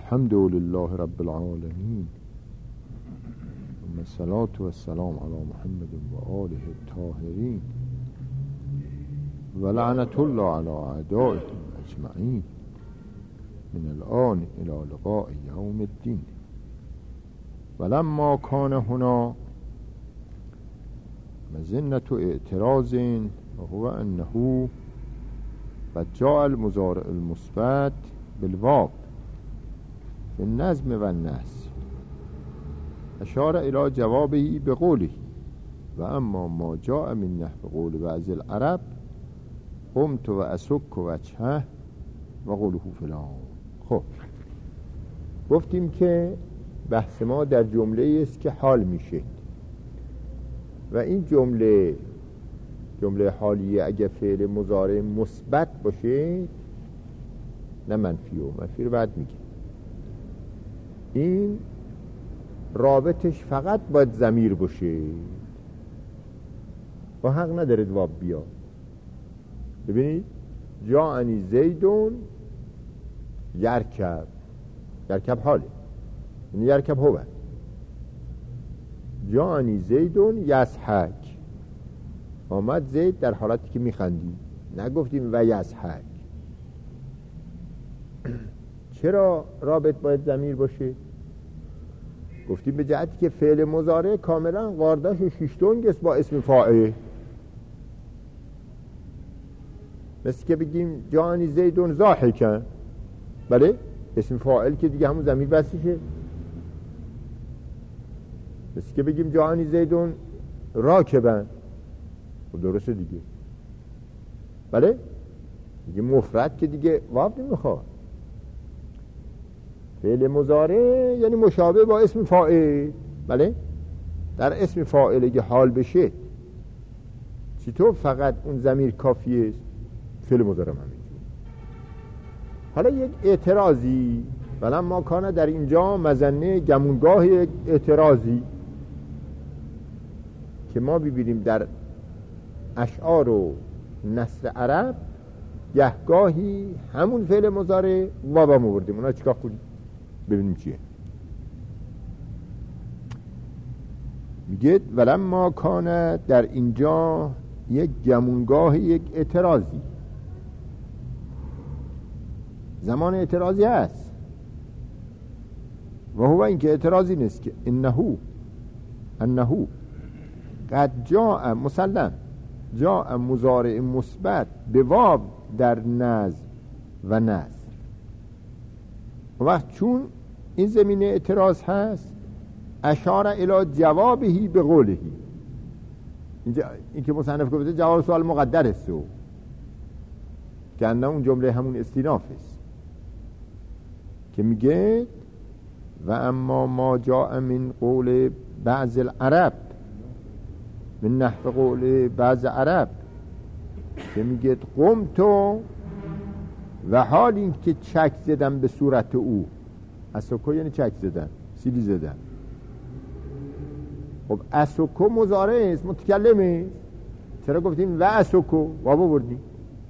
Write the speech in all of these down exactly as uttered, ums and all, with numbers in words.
الحمد لله رب العالمين ثم الصلاة والسلام على محمد وآله الطاهرين ولعنة الله على أعدائهم أجمعين من الآن إلى لقاء يوم الدين. ولما كان هنا مزنة اعتراض وهو أنه قد جاء المضارع المثبت بالواو في النظم والنثر أشار إلى جوابه بقوله وأما ما جاء من نحو قول بعض العرب قمت و اسک وجهه و قوله فلان. خب گفتیم که بحث ما در جمله است که حال میشه و این جمله جمله حالیه اگه فعل مضارع مثبت باشه نه منفی و منفی رو بعد میگه. این رابطش فقط باید ضمیر باشه و حق نداره واب بیاد. ببینید جاءنی زیدون یرکب، یرکب حاله یعنی یرکب هو. جاءنی زیدون یضحک، آمد زید در حالتی که میخندی، نگفتیم و یضحک. چرا رابط باید ضمیر باشه؟ گفتیم به جهتی که فعل مضارع کاملا قارداش شیشتونگ است با اسم فاعل. مثل که بگیم جانی زیدون ضاحکن، بله اسم فاعل که دیگه همون ضمیر بسیشه. مثل که بگیم جانی زیدون راکبن، خب درسته دیگه، بله دیگه مفرد که دیگه واو نمیخواد. فعل مضارع یعنی مشابه با اسم فاعل، بله در اسم فاعل اگه حال بشه چطور فقط اون ضمیر کافیه؟ فعل مضارع هم همینجور. حالا یک اعتراضی ولما کان در اینجا مزنه گمونگاه یک اعتراضی که ما ببینیم در اشعار و نثر عرب گهگاهی همون فعل مضارع واو آوردیم. اونا چیکار کنیم؟ ببینیم چیه. میگه ولما کان در اینجا یک گمونگاه یک اعتراضی، زمان اعتراضی هست و هو این که اعتراضی نیست که انهو انهو قد جاء مسلم جاء مضارع مثبت به واو در نظم و نثر. وقت چون این زمینه اعتراض هست اشار الی جوابهی به قولهی، اینجا این که مصنف گفته جواب سوال مقدر است و که انده اون جمله همون استیناف است که میگه و اما ما جاء من قول بعض العرب من نحو قول بعض عرب که میگه قمتو و حال این که چک زدن به صورت او، اسکو یعنی چک زدن، سیلی زدن. خب اسکو مضارع است، متکلم است، چرا گفتیم و اسکو واو بردیم؟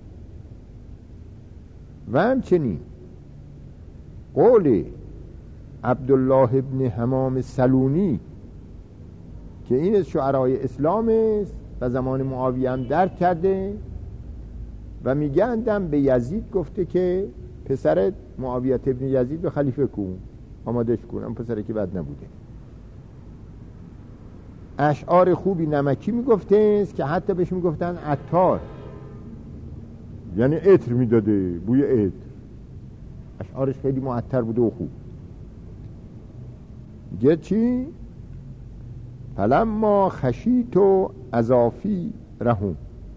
و همچنین قول عبدالله ابن حمام سلونی که این از شعرای اسلام است و زمان معاویه هم درک کرده و میگندم به یزید گفته که پسر معاویه ابن یزید به خلیفه کن، آمادش کن، اما پسره که بد نبوده. اشعار خوبی نمکی میگفته است که حتی بهش میگفتن عطار، یعنی عطر میداده، بوی عطر. اشعارش خیلی معطر بوده و خوب. میگه چی؟ فلما خشیت و اضافی رهم،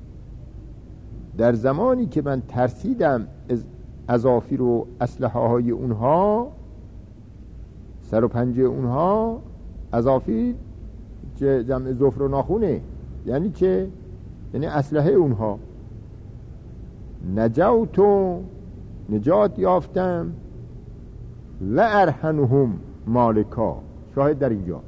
در زمانی که من ترسیدم از اضافی رو، اسلحه های اونها، سر و پنجه اونها، اضافی که جمع ظفر و ناخونه یعنی چه؟ یعنی اسلحه اونها. نجوت و نجات یافتم و ارهنهم مالکا. شاهد در اینجا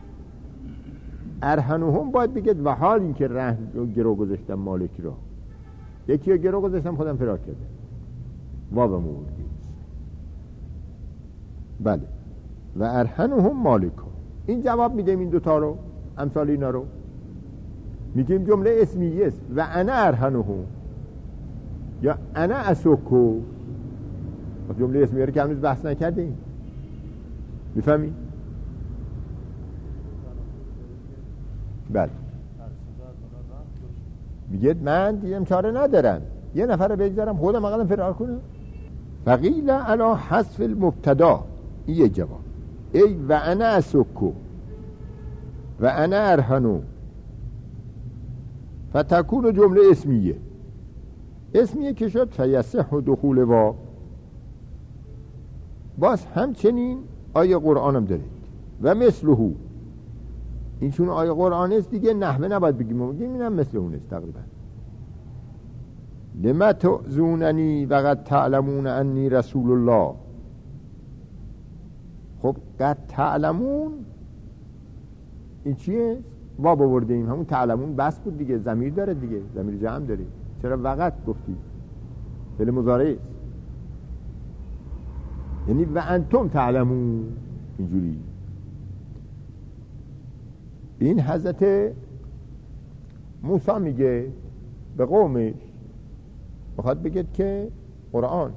ارهنهم باید بگید و حال این که رهن رو گرو گذاشتم مالکی را، یکی رو گرو گذاشتم خودم فرار کرده، واو موردی. بله. و ارهنهم مالکا. این جواب میدیم این دوتا رو، امثال اینا رو میگیم جمله اسمیه است. و انا ارهنهم یا انا اسوکو. جمله اسمیه رو که هنوز بحث نکردیم، میفهمی؟ بله. میگه من دیگه چاره ندارم، یه نفر رو بگذارم خودم اقلا فرار کنم. فقیل علی حذف المبتدا. این یک جواب. ای و انا اسوکو و انا ارهنو فتکون جمله اسمیه. اسمیه که شد فیصح دخول وا. باز همچنین آیه قرآن هم دارید و مثله. این چون آیه قرآن است دیگه نحوه نباید بگیم، بگیم اینم مثل اون است تقریبا. لما تؤذوننی و قد تعلمون انی رسول الله. خب قد تعلمون این چیه؟ ما باورده ایم همون تعلمون بس بود دیگه، ضمیر داره دیگه، ضمیر جمع داره. چرا وقت گفتی؟ فعل مضارع است، یعنی و انتم تعلمون. اینجوری این حضرت موسی میگه به قومش، میخواد بگید که قرآن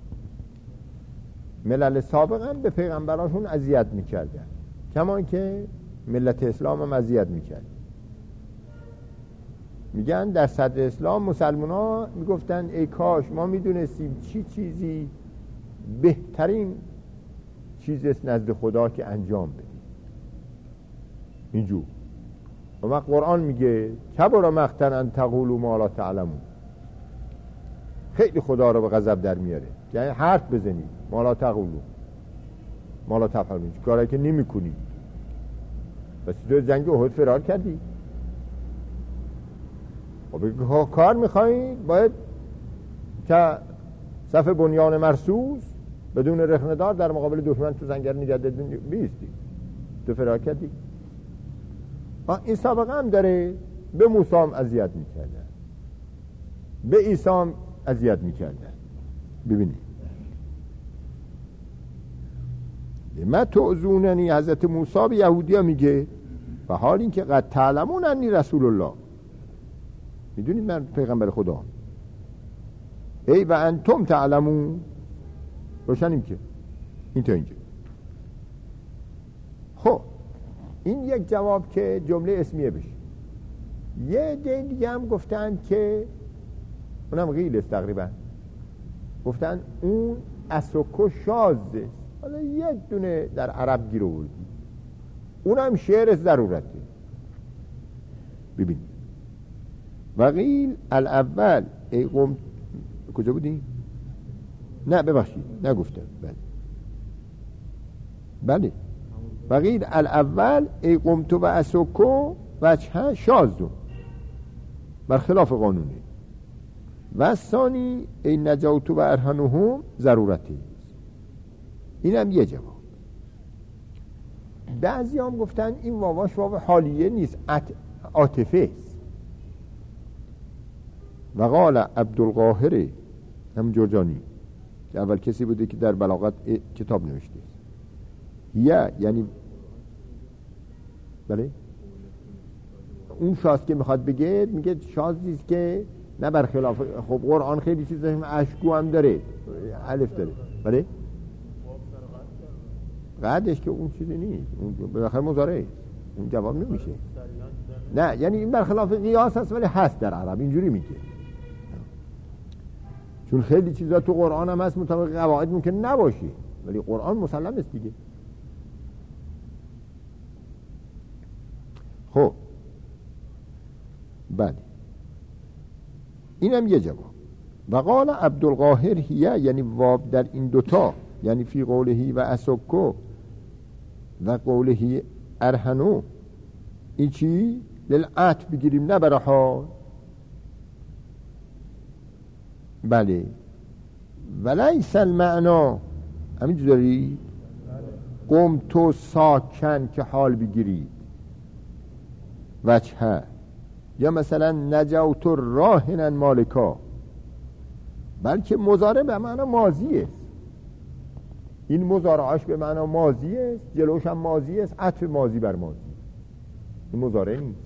ملل سابقا به پیغمبراشون اذیت میکردن کمان که ملت اسلام هم اذیت میکرد. میگن در صدر اسلام مسلمان ها میگفتن ای کاش ما میدونستیم چی چیزی بهترین چیز است نزد خدا که انجام بدیم. اینجور و وقت قرآن میگه کبر مقتا ان تقولوا ما لا تعلمون. خیلی خدا رو به غضب در میاره، یعنی حرف بزنید ما لا تقولوا ما لا تفعلون، کاری که نمی کنی. بس تو جنگ احد فرار کردی، خب کار میخوایی باید که صف بنیان مرصوص بدون رخنه‌دار در مقابل دشمن تو زنگر نگرده بیستی، تو فرار کردی. این سابقه هم داره، به موسی هم اذیت میکردن، به عیسی هم اذیت میکردن. ببینید ما تعذوننی، حضرت موسی به یهودی ها میگه و حال این که قد تعلمون انی رسول الله، میدونید من پیغمبر خدا. ای و انتم تعلمون، روشنیم که این تا اینجا. خب این یک جواب که جمله اسمیه بشه. یه دیگه هم گفتن که اونم غیل است تقریبا، گفتن اون اسوکو شازه. حالا یک دونه در عرب گیر آوردی، اونم شعر ضرورته. ببین وقیل الاول ای قوم، کجا بودی؟ نه ببخشید نگفتم. بله بله وقیل الاول ای قمتو و اسوکو وجه شازو برخلاف قانونه. و ثانی ای نجاوتو و ارهنهم ضرورتی. اینم یه جواب. بعضی هم گفتن این واواش واو حالیه نیست، عاطفه است. و قال عبدالقاهر هم جرجانی که اول کسی بوده که در بلاغت کتاب نوشته، یا یعنی بله اون شاز که میخواد بگه، میگه شازیست که نه برخلاف. خب قرآن خیلی چیزا هم اشکو هم داره، الف داره. بله قدش که اون چیزی نیست، اون بالاخره مضارعه، اون جواب نمیشه. نه یعنی این برخلاف قیاس هست ولی هست در عرب، اینجوری میگه. چون خیلی چیزا تو قرآن هم هست مطابق قواعد ممکن نباشی، ولی قرآن مسلم است دیگه. خب بله اینم یه جواب. و قال عبدالقاهر هیه، یعنی واب در این دوتا، یعنی فی قولهی و اسکو و قولهی ارهنو، این چی؟ للعت بگیریم نه برای حال. بله ولیس المعنا همین داری قم تو ساکن که حال بگیرید وجهه، یا مثلا نجوت راهنن مالکا، بلکه مضارع به معنی ماضی است. این مضارعش به معنی ماضی است، جلوش هم ماضی است، عطف ماضی بر ماضی. این مضارع نیست.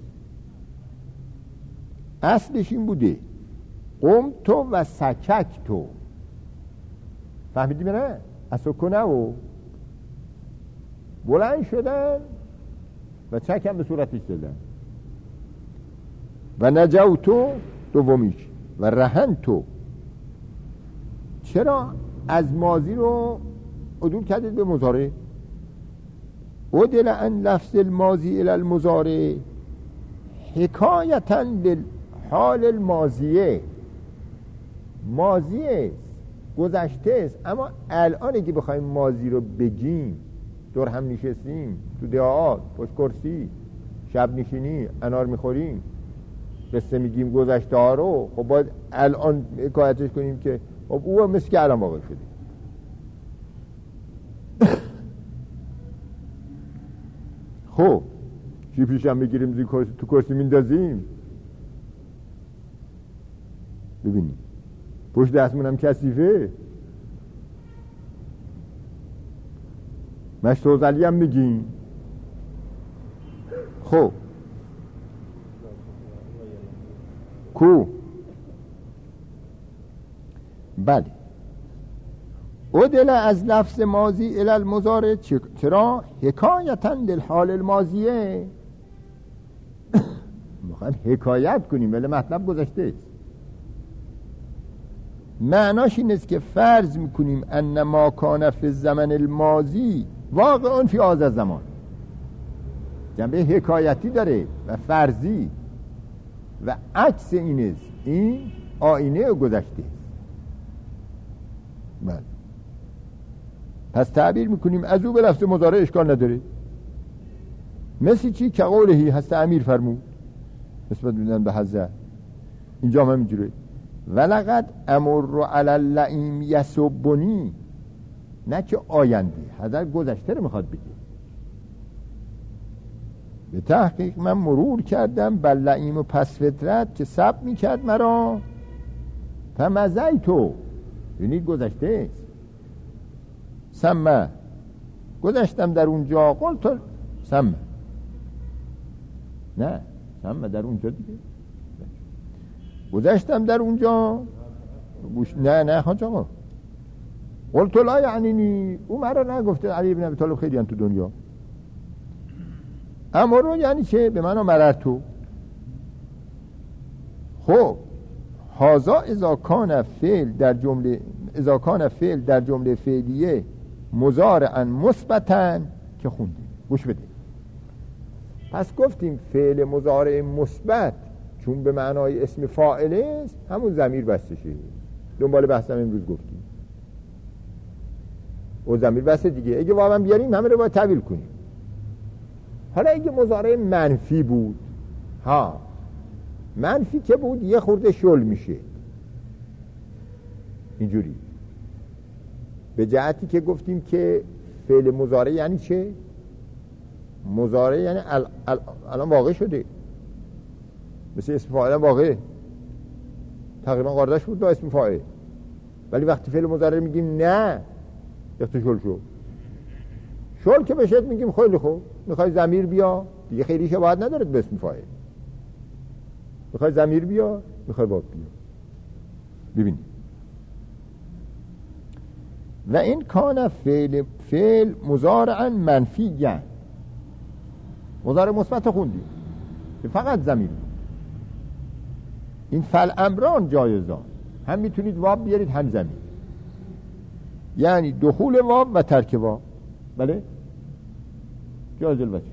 اصلش این بوده قم تو و سکک تو. فهمیدی نه؟ اسکنه و بلند شدن و چک هم به صورتش دادن. و نجوتو دومیش و رهن تو. چرا از ماضی رو عدول کردید به مضارع؟ عدل عن لفظ الماضی الى المضارع حکایتا للحال الماضیه. ماضی است، گذشته است، اما الان که بخوایم ماضی رو بگیم، دور هم نشستیم تو دعا پشت کرسی شب نشینی انار میخوریم قصه میگیم گذشته ها رو، خب باید الان حکایتش کنیم که خب او مثل که الان واقع شده. خب چی پیشم بگیریم زی کرسی تو کرسی میندازیم؟ ببینیم پشت دستمون هم کثیفه، مشتوزلی هم میگیم. خب کو بله عدل از لفظ ماضی الی المضارع. چرا؟ حکایتا للحال الماضیه. میخوایم حکایت کنیم ولی مطلب گذشته است. معناش این است که فرض میکنیم ان ما کان فی الزمن الماضی واقعا فی هذا الزمان. جنبه حکایتی داره و فرضی و عکس این است. این آینه گذشته است. بله. پس تعبیر میکنیم از او به لفظ مضارع اشکال نداره. مثل چی که قولهی هست امیر فرمود نسبت میدن به حضرت. اینجا هم همینجوره ولقد امر علی اللئیم یسبنی، نه که آینده، حضرت گذشته رو میخواد بگه. به تحقیق من مرور کردم بر لئیم و پس فطرت که سب میکرد مرا فمزیتو، یعنی گذشته است. سمه گذشتم در اونجا، قلت سمه، نه سمه در اونجا دیگه گذشتم در اونجا. نه نه حاج آقا قلت لا یعنی نی، او مرا نگفته علی بن ابی طالب خیلی هم تو دنیا. امرو یعنی چه؟ به معنی مررتو. خب هازا اذا کان فعل در جمله اذا کان فعل در جمله فعلیه مضارعا مثبتا که خوندیم. گوش بده. پس گفتیم فعل مضارع مثبت چون به معنای اسم فاعل است همون ضمیر بسته شه. دنبال بحثم امروز گفتیم او ضمیر بسته دیگه. اگه واو هم بیاریم همه رو باید تعویل کنیم. حالا اگه مضارع منفی بود، ها منفی که بود یه خورده شل میشه اینجوری، به جهتی که گفتیم که فعل مضارع یعنی چه؟ مضارع یعنی ال... ال... الان واقع شده، مثل اسم فاعل واقع تقریبا قاعده‌اش بود با اسم فاعل. ولی وقتی فعل مضارع میگیم نه اختشال شو شل که بشه میگیم خیلی خوب میخوای ضمیر بیا دیگه، خیلی شباهت نداره به اسم فاعل. میخوای ضمیر بیا، میخوای واو بیا. ببین و این کان فعل فعل مضارعا منفیًا، مضارع مثبت خوندیم که فقط ضمیر. این فعل امران جایزان، هم میتونید واو بیارید هم ضمیر، یعنی دخول واو و ترک واو. بله جایز الوجه.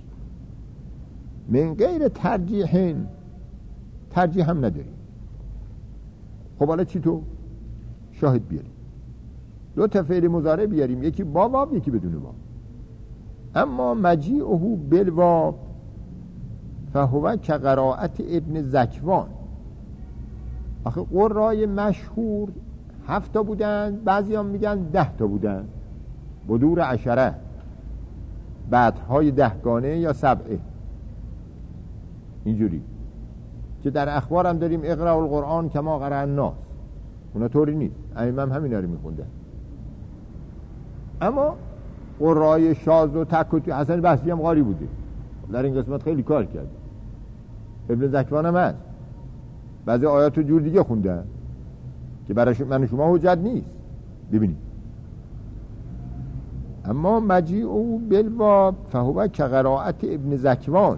من غیر ترجیح، ترجیح هم نداریم. خب حالا چی تو؟ شاهد بیاریم. دو تا فعل مضارع بیاریم، یکی با واو یکی بدون واو. اما مجیعه بالواو فهو کقراءت ابن زکوان. آخه قرای مشهور هفت تا بودن، بعضی هم میگن ده تا بودن، بدور عشره، بعدهای دهگانه یا سبعه، اینجوری که در اخبار هم داریم اقرأ القرآن کما قرأ الناس. اونا طوری نیست، ائمه هم همینا رو میخوندن. اما قرای شاذ و تک و توی حسن بصری هم قاری بوده، در این قسمت خیلی کار کرده. ابن ذکوان هم هست، بعضی آیات رو جور دیگه خوندن که برای من شما حجت نیست. ببینید اما مجیع او بالواب فهو که قرائت ابن ذکوان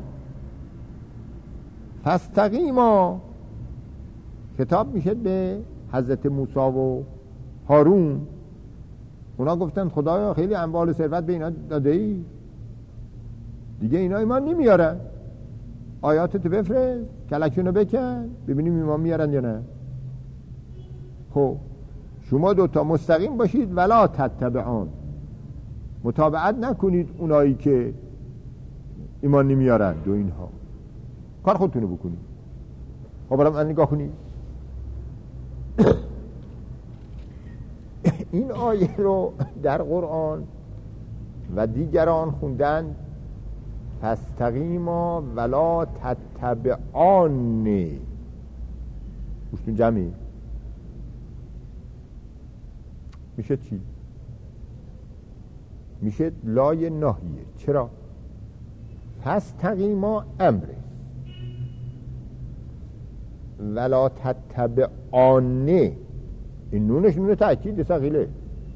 فاستقیما، خطاب میشه به حضرت موسی و هارون. اونا گفتن خدایا خیلی اموال و ثروت به اینا داده ای، دیگه اینا ایمان نمیارن، آیاتتو بفرست کلکشونو بکن ببینیم ایمان میارن یا نه. خب شما دوتا مستقیم باشید ولا تتبعان، متابعت نکنید اونایی که ایمان نمیارن دو اینها، کار خودتونو بکنید. خب برام من نگاه کنید این آیه رو در قرآن و دیگران خوندن فاستقیما ولا تتبعان، گوشتون جمعی میشه چی؟ میشه لای ناهیه. چرا؟ فاستقیما امره ولا تتبعان، این نونش نون تأکید ثقیله،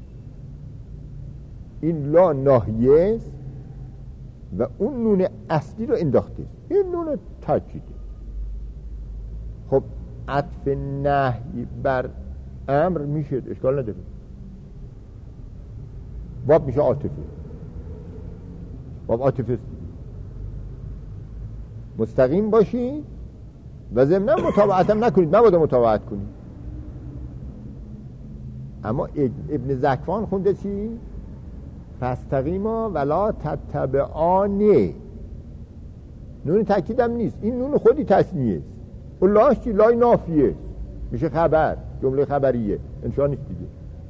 این لا ناهیه و اون نون اصلی رو انداخته، این نون تأکیده. خب عطف نهی بر امر میشه، اشکال نداره، باب میشه عاطفه، باب عاطفه است. مستقیم باشی و ضمناً متابعت هم نکنید، نباید متابعت کنید. اما ابن ذکوان خونده چی؟ فاستقیما ولا تتبعان، نون تأکید هم نیست، این نون خودی تصنیه است. الاش چی؟ لای نافیه میشه خبر، جمله خبریه، انشاء نیست دیگه.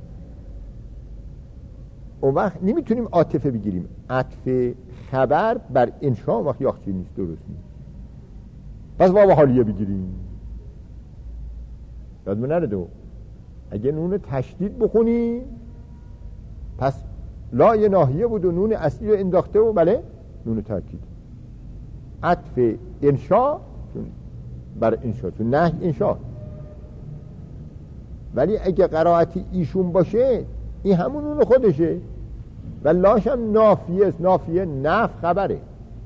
اون وقت نمیتونیم عاطفه بگیریم، عطف خبر بر انشاء اون وقت یاخچه نیست، درست نیست. پس باب حالیه بگیریم. یادمون نره اگه نون تشدید بخونی پس لا یه ناحیه بود و نون اصلی رو انداخته و بله نون تاکید. عطف انشاء بر انشاء، چون نهی انشاء. ولی اگه قرائتی ایشون باشه این همون نون خودشه و لاش هم نافیه است. نافیه نف خبره،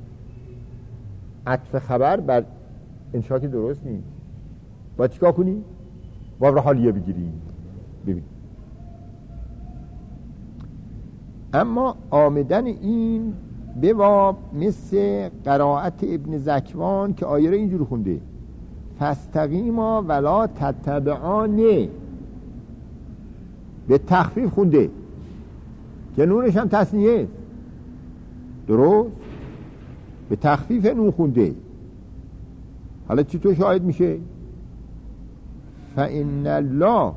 عطف خبر بر انشاء که درست نیست. باید چیکار کنی؟ باب را حالیه بگیری. ببین اما آمدن این به باب مثل قرائت ابن ذکوان که آیه را اینجور خونده فاستقیما ولا تتبعان، به تخفیف خونده که نونش هم تثنیه است، درست؟ به تخفیف نون خونده. حالا چطور شاهد میشه؟ فإن الله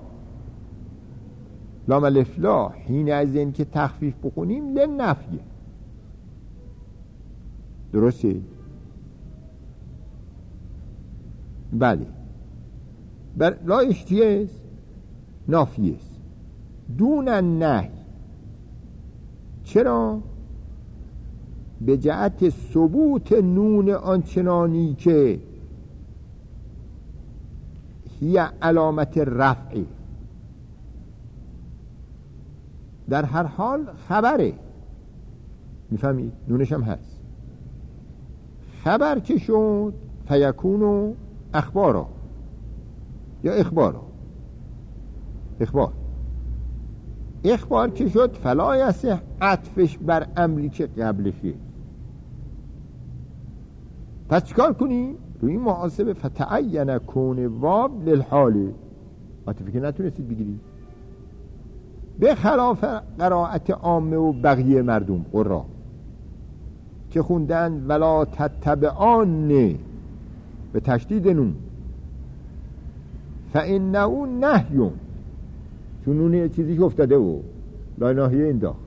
لام الف لا حین از این که تخفیف بخونیم لنفیه، درسته؟ بله. بر لایش چیه است؟ نافیه است دون النهی. چرا؟ به جهت ثبوت نون آنچنانی که هی علامت رفعی، در هر حال خبره، میفهمید؟ نونش هم هست. خبر که شد فیکونو اخبارا یا اخبارا، اخبار اخبار که شد فلا یصح عطفش بر امری که قبلشه. پس چیکار کنی؟ روی این محاسبه فتعین کون واب للحاله، عاطفه که نتونستید بگیرید، به خلاف قرائت عامه و بقیه مردم قرا که خوندن ولا تتبعان به تشدید نون، فانه نهی، چون نون یه چیزیش افتاده و لا ناهیه انداخت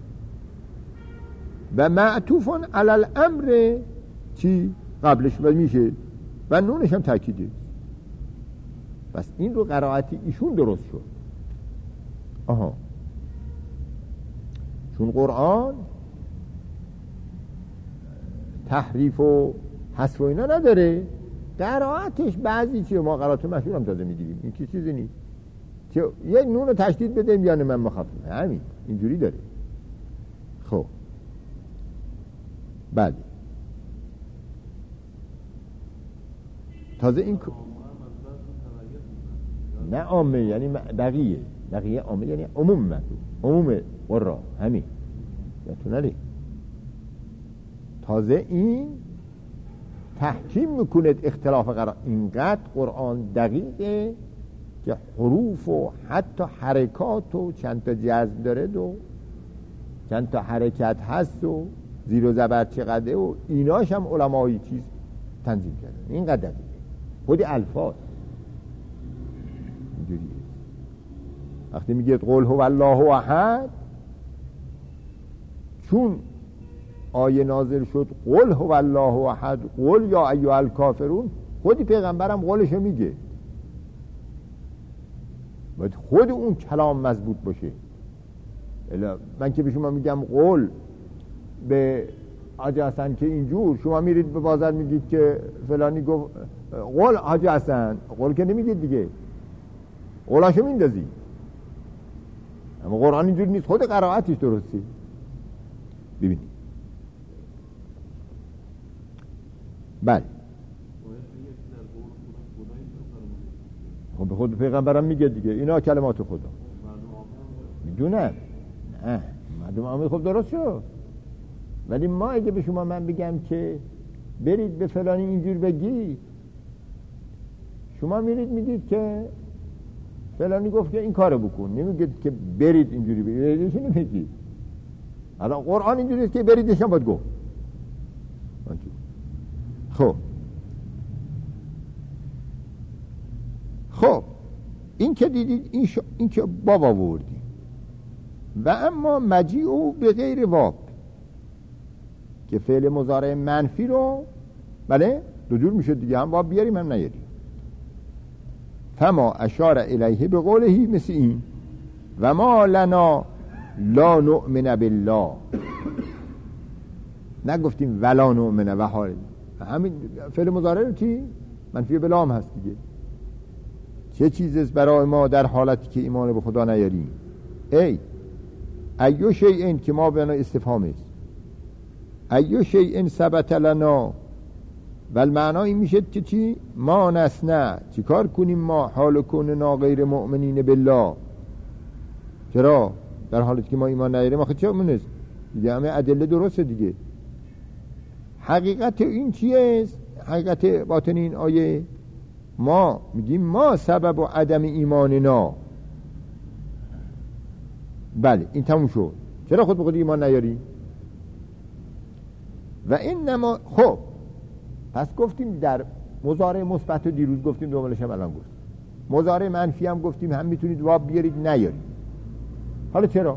و معطوف علی الامر چی قبلش میشه و نونش هم تاکیده. بس این رو قرائت ایشون درست شد. آها، چون قرآن تحریف و حذف و اینا نداره، قرائتش بعضی چیه ما قرائت مشهور هم تازه میگیریم، این که چیزی نیست که یک نون رو تشدید بده بیان من مخفف، همین اینجوری داره. خب بله تازه این نه عامه یعنی بقیه بقیه عامه یعنی عموم مطلوب عموم قرآن همین یادتون نره. تازه این تحکیم میکنه اختلاف قرآن، اینقدر قرآن دقیقه که حروف و حتی حرکات و چند تا جزم داره و چند تا حرکت هست و زیر و زبر چقدره و ایناش هم علمای چیز تنظیم کردن، اینقدر دقیقه خود الفاظ اینجوریه. وقتی میگه قل هو الله احد، چون آیه نازل شد قل هو الله احد قل یا ایها الکافرون، خودی پیغمبرم قولشو میگه، باید خود اون کلام مضبوط باشه. من که به شما میگم قول به حاجی حسن که اینجور، شما میرید به بازار میگید که فلانی گفت قول حاجی حسن، قول که نمیگید دیگه، قولاشو میندازی. اما قرآن اینجور نیست، خود قرائتش درستی. ببینید بله خب به خود پیغمبرم میگه دیگه اینا کلمات خدا میدونم. نه مردم عامه خب درست شد، ولی ما اگه به شما من بگم که برید به فلانی اینجور بگی، شما میرید میگید که فلانی گفت که این کارو بکن، نمیگید که برید اینجوری بگید. چی نمیگید؟ الان قرآن اینجوری است که بریدش هم باید گفت. خب خب این که دیدید این, ش... این که باب آوردیم و اما مجیع او به غیر واب که فعل مضارع منفی رو بله دو جور میشه دیگه، هم واب بیاریم هم نیاریم. فما اشار الیه به قولهی مثل این و ما لنا لا نؤمن بالله، نگفتیم ولا نؤمن و حال همین فعل مضارع رو چی؟ منفی بلام هست دیگه. چه چیزست برای ما در حالتی که ایمان به خدا نیاریم؟ ای ایو شیئن که ما بنا استفهام است، ایو شیئن ثبت لنا ول معنا این میشه که چی؟ ما نسنع، چی کار کنیم ما حال کننا غیر مؤمنین بالله، چرا؟ در حالتی که ما ایمان نیاریم. آخه چه منست دیگه، همه ادله درسته دیگه. حقیقت این چیه؟ حقیقت باطن این آیه ما میگیم ما سبب و عدم ایماننا. بله این تموم شد. چرا خود به خود ایمان نیاری؟ و اینما خب پس گفتیم در مضارع مثبت دیروز گفتیم، دومالش هم الان گفتیم. مضارع منفی هم گفتیم هم میتونید واب بیارید نیارید. حالا چرا؟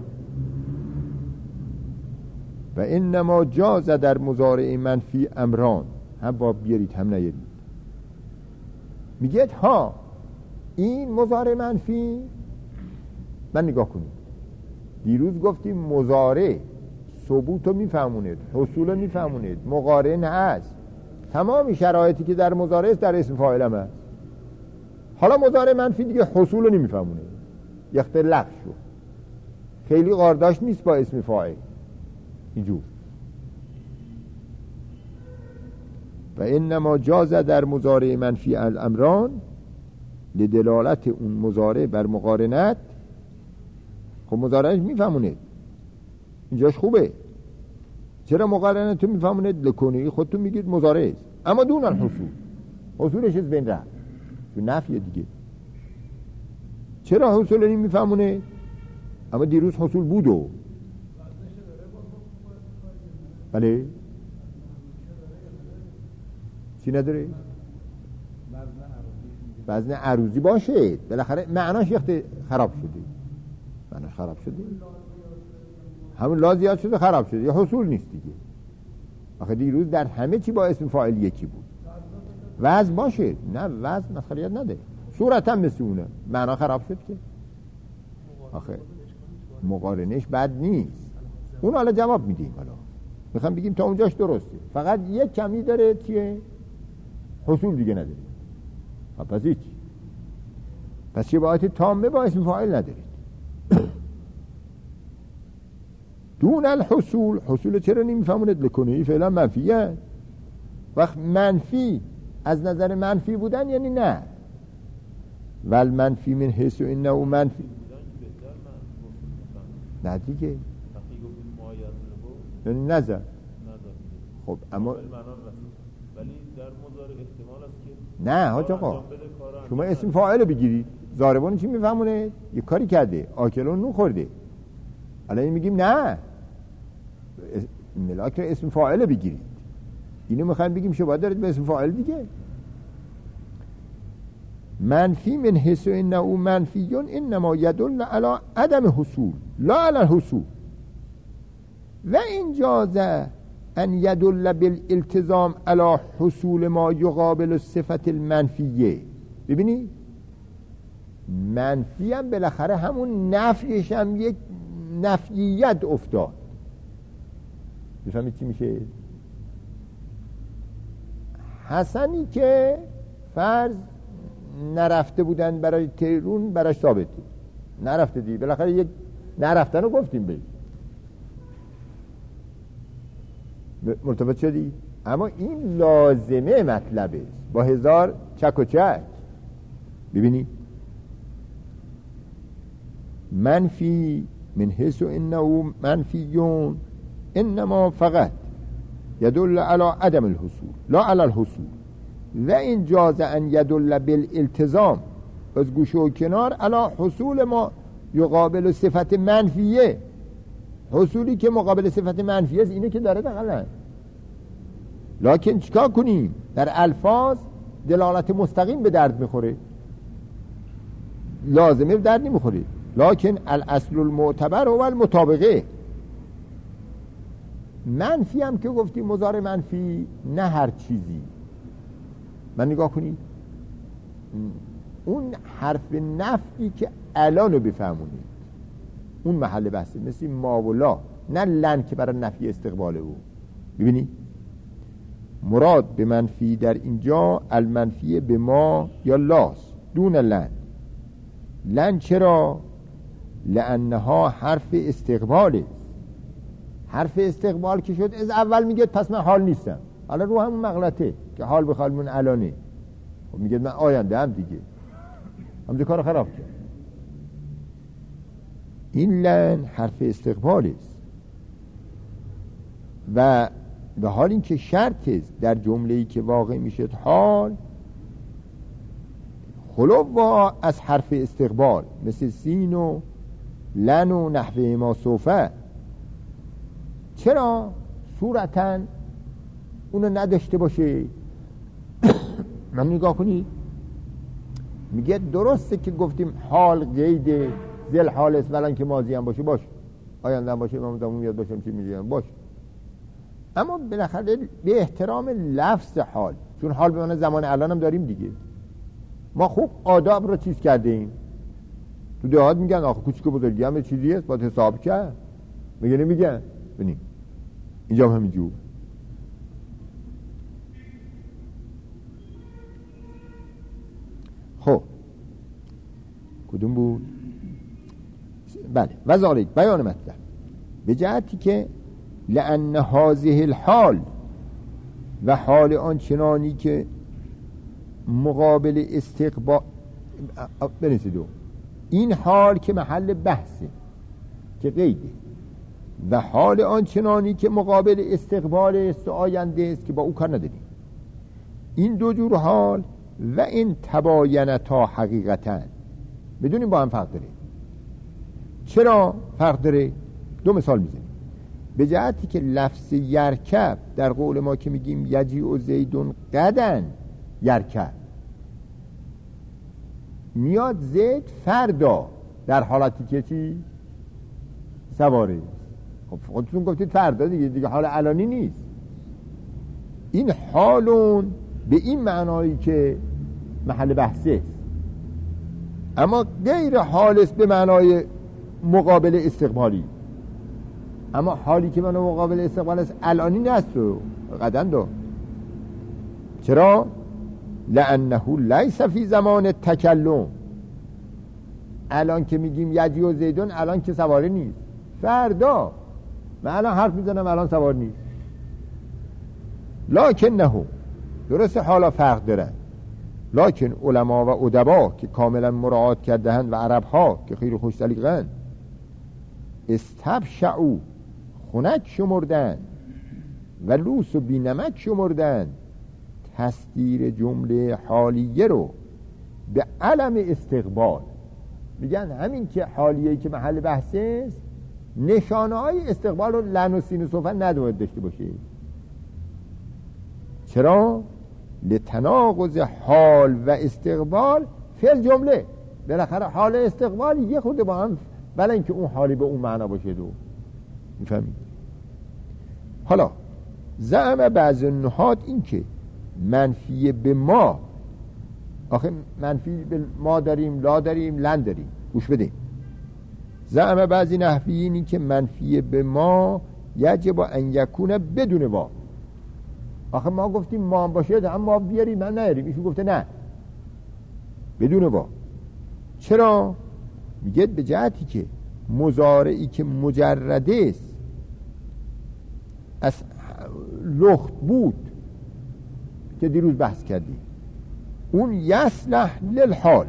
و اینما جاز در مضارع منفی امران، هم واب بیارید هم نیارید. میگید ها این مضارع منفی، من نگاه کنید دیروز گفتیم مضارع ثبوت رو میفهمونید، حصول رو میفهمونید، مقارن هست، تمامی شرایطی که در مضارع است در اسم فاعل هم هست. حالا مضارع منفی دیگه حصول رو نمیفهمونه، یخت لغو شد، خیلی قارداش نیست با اسم فاعل اینجور. و انما جاز در مضارع منفی الامران لدلالت اون مضارع بر مقارنت. خب مضارعش میفهمونه اینجاش خوبه، چرا مقارنت تو میفهمونه؟ لکنی خودتون میگید مضارع است اما دون الحصول، حصولش از بین رفت تو نفیه دیگه. چرا حصول این میفهمونه؟ اما دیروز حصول بودو. بله چی نداره؟ وزن عروضی باشه بالاخره معناش یخت خراب شده، معناش خراب شده، همون لا زیاد شده خراب شده، یا حصول نیست دیگه. آخه دیروز در همه چی با اسم فاعل یکی بود. وزن باشه، نه وزن مسخریت نده، صورت هم مثل اونه، معنا خراب شد که. آخه مقارنش بد نیست، اون حالا جواب میدیم. حالا میخوام بگیم تا اونجاش درسته، فقط یک کمی داره چیه؟ حصول دیگه نداره. پس هیچ، پس شباهت تامه با اسم فاعل ندارید. دون الحصول، حصول چرا نمیفهمونید؟ لکنهی فعلا منفیه. وقت منفی از نظر منفی بودن یعنی نه، ول منفی من حیث و اینه و منفی نه دیگه یعنی نظر. خب اما ولی در مضارع احتمال است که نه حاج آقا، شما اسم فاعل رو بگیرید، ضاربان چی میفهمونه؟ یه کاری کرده، آکلون نون خورده. الان میگیم نه، ملاک رو اسم فاعل رو بگیرید. اینو میخوایم بگیم شباهت دارید به اسم فاعل دیگه. منفی من حیث انه منفیون انما یدل علی عدم حصول لا علی الحصول و این جازه ان یدل بالالتزام علی حصول ما یقابل صفت المنفیه. ببینی منفی هم بالاخره همون نفیش هم یک نفییت افتاد. بفهمید چی میشه؟ حسنی که فرض نرفته بودن برای تیرون براش ثابته، نرفته دی، بالاخره یک نرفتن رو گفتیم بهش، مرتبط شدی. اما این لازمه مطلبه با هزار چک و چک. ببینی منفی من حیث انه منفیون انما فقط یدل علی عدم الحصول لا علی الحصول و این جاز ان یدل بالالتزام از گوشه و کنار علی حصول ما یقابل صفت منفیه. حصولی که مقابل صفت منفیه است اینه که داره دقیقا. لکن چیکار کنیم؟ در الفاظ دلالت مستقیم به درد میخوره، لازمه به درد نمیخوره. لکن الاصل المعتبر و المطابقه. منفی هم که گفتیم مضارع منفی نه هر چیزی. من نگاه کنید اون حرف نفی که الانو بفهمونید اون محل بحثه، مثل ما و لا، نه لن که برای نفی استقباله. او ببینید مراد به منفی در اینجا المنفی به ما یا لاس دون لن. لن چرا؟ لانها حرف استقباله. حرف استقبال که شد از اول میگه پس من حال نیستم، حالا رو همون مغلطه که حال بخوال من الانه. خب میگه من آینده هم دیگه همونجا کار خراب کرد. این لن حرف استقبال است و به حال این که شرط است در جمله‌ای که واقع میشد حال خلو از حرف استقبال مثل سین و لن و نحوه ما صوفه. چرا صورتاً اونو نداشته باشه؟ من نگاه کنید میگه درسته که گفتیم حال قید ذل حال است ولن که ماضی هم باشه باش، آینده هم باشه، امام زمان میاد باشم چی میگم باش، اما بالاخره به احترام لفظ حال، چون حال به معنی زمان الان هم داریم دیگه. ما خوب آداب رو چیز کرده ایم. تو دهات میگن آخه کوچیک و بزرگی هم چیزی است باید حساب کرد، میگه نمیگن. ببینید اینجا هم همینجور. خب کدوم بود؟ بله و ذالک بیان مطلب به جهتی که لأن هذه الحال و حال آن چنانی که مقابل استقبال بنسیدو این حال که محل بحثه که قیده و حال آن چنانی که مقابل استقبال است و آینده است که با او کار نداریم. این دو جور حال و این تباینتا حقیقتا بدونیم با هم فرق داره. چرا فرق داره؟ دو مثال میزنیم. به جهتی که لفظ یرکب در قول ما که میگیم یجی و زیدون قدن یرکب، میاد زید فردا در حالتی که چی؟ سواره. خب خودتون گفتید فردا دیگه، دیگه حال علانی نیست. این حالون به این معنایی که محل بحثه است، اما غیر حال است به معنای مقابل استقبالی. اما حالی که من مقابل استقبال است الانی نیست و قدم دو. چرا؟ لانه لیس فی زمان تکلم. الان که میگیم یدی و زیدون الان که سواره نیست، فردا من الان حرف میزنم الان سوار نیست. لکنه، درسته حالا فرق داره، لکن علما و ادبا که کاملا مراعات کردهند و عرب ها که خیلی خوش سلیقه‌اند استبشعوا، خنک شمردن و لوس و بینمک شمردن تصدیر جمله حالیه رو به علم استقبال. میگن همین که حالیه که محل بحثه است نشانه های استقبال رو لن و سین و صوفن نداید داشته باشه. چرا؟ لتناقض حال و استقبال فعل جمله. بالاخره حال استقبال یه خود با هم، بلا اینکه اون حالی به اون معنا باشه. دو میفهمید؟ حالا زعم بعض النحات این که منفی به ما، آخه منفی به ما داریم، لا داریم، لن داریم. گوش بدیم. زعم بعضی نحویین این که منفی به ما یجب ان یکون بدون وا. آخه ما گفتیم ما باشه هم ما بیاریم من نیاریم، ایشون گفته نه بدون وا. چرا؟ میگه به جهتی که مضارعی که مجرده است از لخت بود که دیروز بحث کردیم، اون یصلح للحال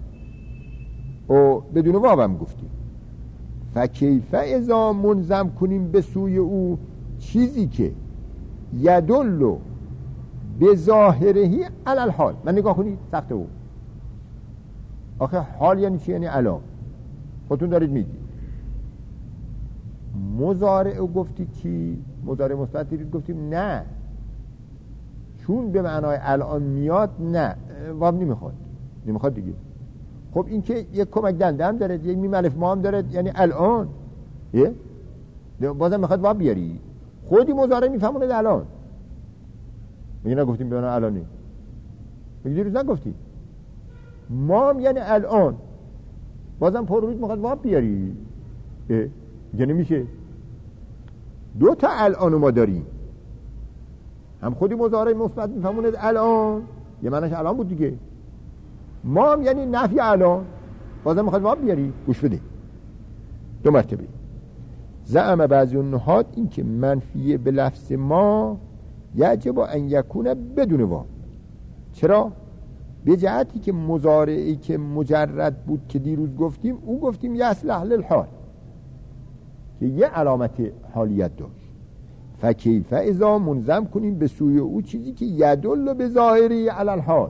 و بدون واو هم گفتیم. فکیف اذا منظم کنیم به سوی او چیزی که یدل به ظاهرهی علی الحال. من نگاه کنید سخته او. آخه حال یعنی چی؟ یعنی الان. خودتون دارید میدید. مضارع گفتید چی؟ مضارع مثبت دارید گفتیم نه، چون به معنای الان میاد نه واب نمیخواد نمیخواد دیگه. خب این که یک کمک دنده هم داره، یک میم الف ما هم داره، یعنی الان یه بازم میخواد واب بیاری. خودی مضارع میفهمونه الان. میگه نگفتیم به معنای الانی، میگه دیروز نگفتیم ما هم یعنی الان، بازم پر روز میخواد واب بیاری. میگه نمیشه. دو تا الان ما داریم، هم خودی مضارع مثبت میفهمونه الان، یه معنیش الان بود دیگه. ما هم یعنی نفی الان، بازم میخواد واب بیاری. گوش بده دو مرتبه. زعم بعضی النحات این که منفی به لفظ ما یجب ان یکون بدون واب. چرا؟ به جهتی که مضارعی که مجرد بود که دیروز گفتیم، او گفتیم یصلح للحال که یه علامت حالیت داشت. فکیف اذا منظم کنیم به سوی او چیزی که یدل به ظاهری علی الحال.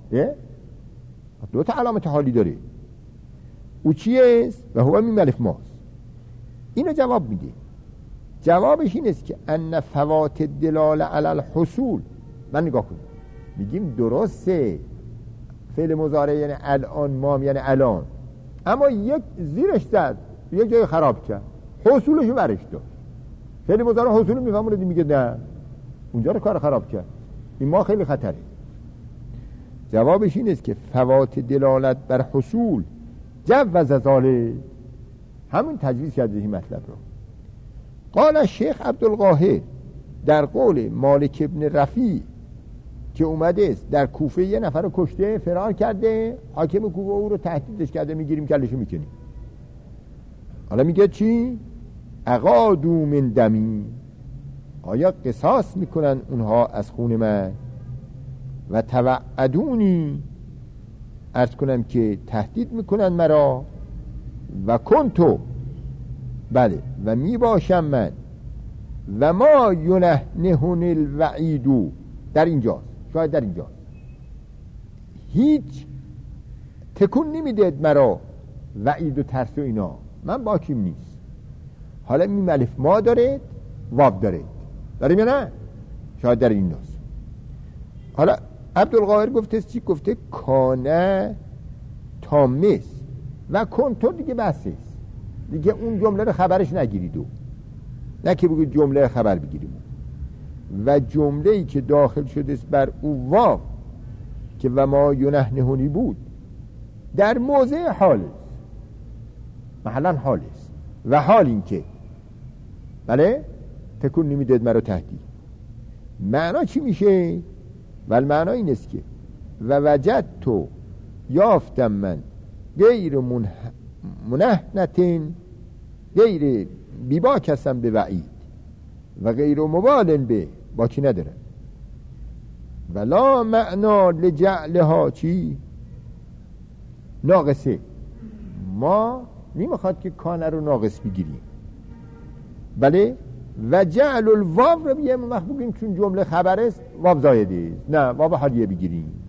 دو تا علامت حالی داره. او چیه؟ و هو میم الف ماست. اینو جواب میده. جوابش این است که ان فوات دلال علی الحصول. من نگاه کنیم میگیم درسته فعل مضارع یعنی الان، ما یعنی الان، اما یک زیرش زد یک جای خراب کرد، حصولشو برش داشت. فعل مضارع حصول میفهمونه، میگه نه اونجا رو کار خراب کرد. این ما خیلی خطره. جوابش این است که فوات دلالت بر حصول جوز ذالک، همون تجویز کرده این مطلب رو. قال شیخ عبدالقاهر در قول مالک ابن رفیع که اومده است در کوفه یه نفر رو کشته، فرار کرده، حاکم کوفه او رو تهدیدش کرده میگیریم کلشو میکنیم. حالا میگه چی؟ اقادو من دمی، آیا قصاص میکنن اونها از خون من؟ و توعدونی، عرض کنم که تهدید میکنن مرا. و کنتو، بله، و میباشم من. و ما ینهنهن الوعیدو، در اینجاست، شاید در اینجاست، هیچ تکون نمیدید مرا وعید و ترس و اینا، من باکیم نیست. حالا میم الف ما دارید، واب دارید، داریم یا نه؟ شاید در این ناست. حالا عبدالقاهر گفته چی؟ گفته کانه تامس و کنتور دیگه بسه است دیگه، اون جمله رو خبرش نگیرید و نه که بگید جمله رو خبر بگیریم. و جمله‌ای که داخل شده است بر او واو که و ما ینهنهنی بود در موضع حال است، محلا حال است. و حال این که بله تکون نمیداد مرا تهدید. معنا چی میشه؟ ول معنا این است که و وجد تو یافتم من غیر منه... منهنتین غیر بیبا کسم به وعید و غیر مبالن به با چی نداره ولا معنا لجعلها چی ناقصه. ما نمیخواد که کانه رو ناقص بگیریم، بله و جعل الواو رو بیه وقت بگیم چون جمله خبر است واو زایده است، نه واو حالیه بگیریم.